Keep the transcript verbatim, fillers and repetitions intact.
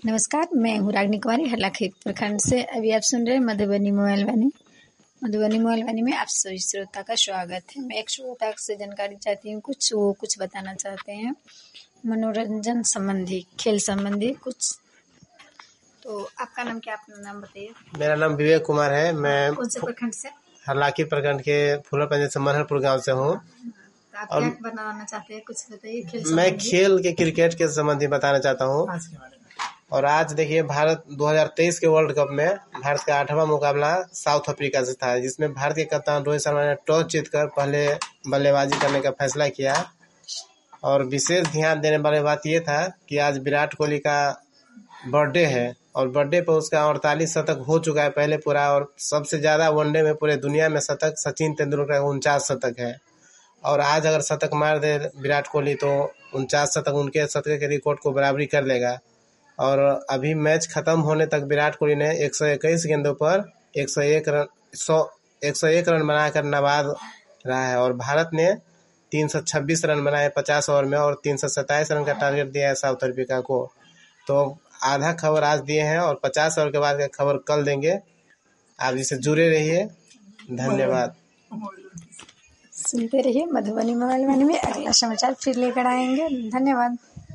नमस्कार, मैं हूँ रागिनी कुमारी हरलाखेत प्रखंड से। अभी आप सुन रहे हैं मधुबनी मोबाइल वाणी। मधुबनी मोबाइल वाणी में आप सभी श्रोता का स्वागत है। मैं एक श्रोता से जानकारी चाहती हूँ, कुछ वो कुछ बताना चाहते हैं मनोरंजन संबंधी, खेल संबंधी कुछ। तो आपका नाम क्या, अपना नाम बताइए। मेरा नाम विवेक कुमार है। मैं कौन से प्रखंड से? हरलाखी प्रखंड के फूला पंचायत से मनहरपुर गांव से हूँ। तो आप क्या बनाना चाहते हैं, कुछ बताइए खेल मैं संबंधी। खेल के क्रिकेट के संबंधी बताना चाहता हूँ। और आज देखिए, भारत दो हज़ार तेईस के वर्ल्ड कप में भारत का आठवां मुकाबला साउथ अफ्रीका से था, जिसमें भारत के कप्तान रोहित शर्मा ने टॉस जीतकर पहले बल्लेबाजी करने का फैसला किया। और विशेष ध्यान देने वाली बात यह था कि आज विराट कोहली का बर्थडे है और बर्थडे पर उसका अड़तालीस शतक हो चुका है पहले पूरा। और सबसे ज़्यादा वनडे में पूरे दुनिया में शतक सचिन तेंदुलकर का उनचास शतक है। और आज अगर शतक मार दे विराट कोहली तो उनचास शतक उनके शतक के रिकॉर्ड को बराबरी कर लेगा। और अभी मैच खत्म होने तक विराट कोहली ने एक सौ इक्कीस गेंदों पर एक सौ एक रन सौ एक सौ एक रन बनाकर नवाज रहा है। और भारत ने तीन सौ छब्बीस रन बनाए पचास ओवर में और तीन सौ सत्ताईस रन का टारगेट दिया है साउथ अफ्रीका को। तो आधा खबर आज दिए हैं और पचास ओवर के बाद का खबर कल देंगे। आप इससे जुड़े रहिए। धन्यवाद। सुनते रहिए मधुबनी मोबाइल वाणी में। अगला समाचार फिर लेकर आएंगे। धन्यवाद।